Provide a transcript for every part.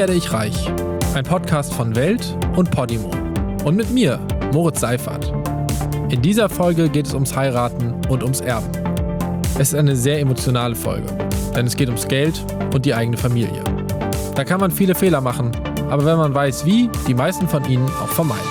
Wie werde ich reich? Ein Podcast von Welt und Podimo. Und mit mir, Moritz Seifert. In dieser Folge geht es ums Heiraten und ums Erben. Es ist eine sehr emotionale Folge, denn es geht ums Geld und die eigene Familie. Da kann man viele Fehler machen, aber wenn man weiß wie, die meisten von ihnen auch vermeiden.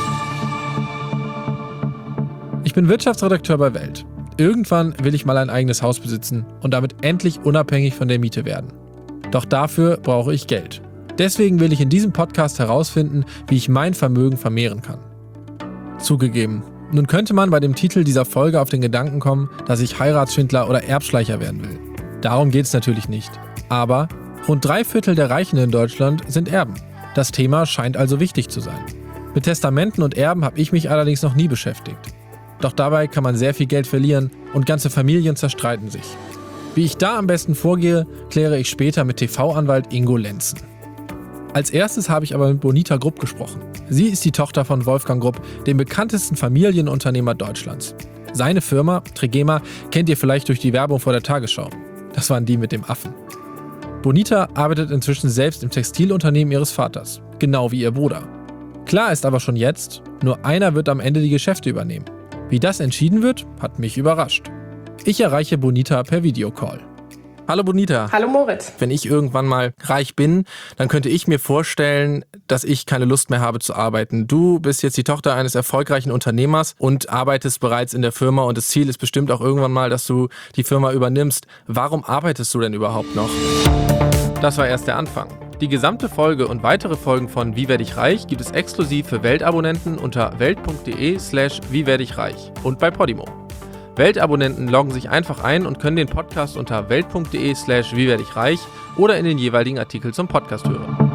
Ich bin Wirtschaftsredakteur bei Welt. Irgendwann will ich mal ein eigenes Haus besitzen und damit endlich unabhängig von der Miete werden. Doch dafür brauche ich Geld. Deswegen will ich in diesem Podcast herausfinden, wie ich mein Vermögen vermehren kann. Zugegeben, nun könnte man bei dem Titel dieser Folge auf den Gedanken kommen, dass ich Heiratsschwindler oder Erbschleicher werden will. Darum geht es natürlich nicht. Aber rund 3/4 der Reichen in Deutschland sind Erben. Das Thema scheint also wichtig zu sein. Mit Testamenten und Erben habe ich mich allerdings noch nie beschäftigt. Doch dabei kann man sehr viel Geld verlieren und ganze Familien zerstreiten sich. Wie ich da am besten vorgehe, kläre ich später mit TV-Anwalt Ingo Lenzen. Als erstes habe ich aber mit Bonita Grupp gesprochen. Sie ist die Tochter von Wolfgang Grupp, dem bekanntesten Familienunternehmer Deutschlands. Seine Firma, Trigema, kennt ihr vielleicht durch die Werbung vor der Tagesschau. Das waren die mit dem Affen. Bonita arbeitet inzwischen selbst im Textilunternehmen ihres Vaters, genau wie ihr Bruder. Klar ist aber schon jetzt, nur einer wird am Ende die Geschäfte übernehmen. Wie das entschieden wird, hat mich überrascht. Ich erreiche Bonita per Videocall. Hallo Bonita. Hallo Moritz. Wenn ich irgendwann mal reich bin, dann könnte ich mir vorstellen, dass ich keine Lust mehr habe zu arbeiten. Du bist jetzt die Tochter eines erfolgreichen Unternehmers und arbeitest bereits in der Firma und das Ziel ist bestimmt auch irgendwann mal, dass du die Firma übernimmst. Warum arbeitest du denn überhaupt noch? Das war erst der Anfang. Die gesamte Folge und weitere Folgen von Wie werde ich reich gibt es exklusiv für Weltabonnenten unter welt.de/wie werde ich reich und bei Podimo. Weltabonnenten loggen sich einfach ein und können den Podcast unter welt.de/wie werde ich reich oder in den jeweiligen Artikel zum Podcast hören.